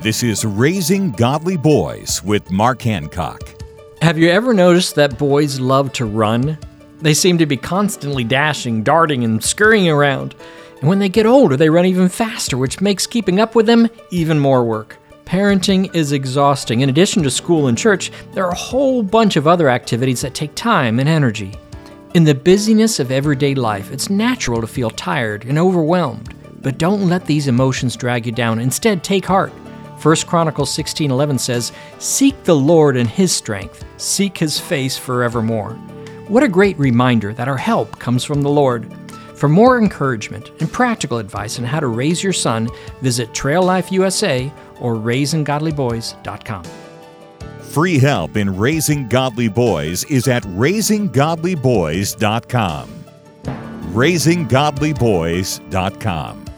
This is Raising Godly Boys with Mark Hancock. Have you ever noticed that boys love to run? They seem to be constantly dashing, darting, and scurrying around. And when they get older, they run even faster, which makes keeping up with them even more work. Parenting is exhausting. In addition to school and church, there are a whole bunch of other activities that take time and energy. In the busyness of everyday life, it's natural to feel tired and overwhelmed. But don't let these emotions drag you down. Instead, take heart. 1 Chronicles 16:11 says, "Seek the Lord in His strength. Seek His face forevermore." What a great reminder that our help comes from the Lord. For more encouragement and practical advice on how to raise your son, visit Trail Life USA or RaisingGodlyBoys.com. Free help in raising godly boys is at RaisingGodlyBoys.com. RaisingGodlyBoys.com.